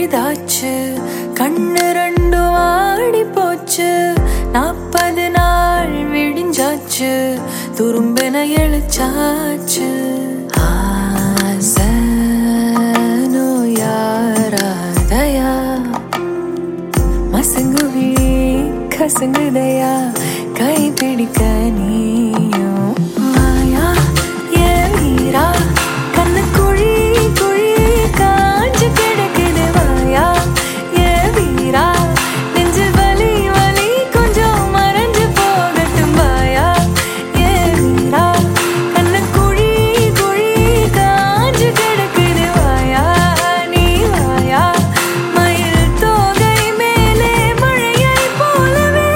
பழுதாச்சு, கண்ணு ரெண்டும் ஆடி போச்சு. 40 நாள் விடிஞ்சாச்சு, துரும்பென எழுச்சாச்சு. ஆசனோ யாராதயா, மசங்குவி கசங்குதையா, கை பிடிக்க நீயும் மாயா. ஏ வீரா, கண்ணு குழி குழி காஞ்சு கிடக்குது வாயா. ஏ வீரா, நெஞ்சு வலி வலி கொஞ்சம் மறைஞ்சு போகட்டும் வாயா. ஏ வீரா, கண்ணு குழி குழி காஞ்சு கிடக்குது வாயா. நீ வாயா, மயில் தோகை மேலே மழையை போலவே.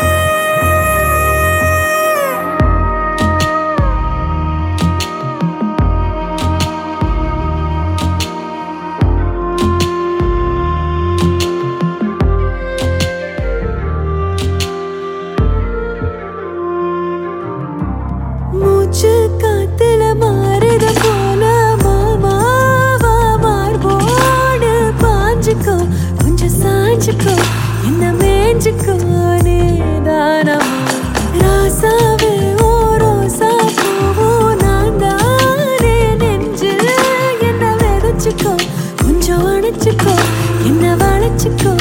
மூச்சு காத்துல மாறுத போல மாமாவா மார்போடு பாஞ்சுக்கோ, கொஞ்சம் சாஞ்சுக்கோ, என்ன மேஞ்சுக்கோ நீதானமா. ராசாவே ஓ ரோசா பூவோ நான் தானே, நெஞ்சில் என்ன விதைச்சுக்கோ, கொஞ்சம் அணைச்சுக்கோ, என்ன வளைச்சுக்கோ.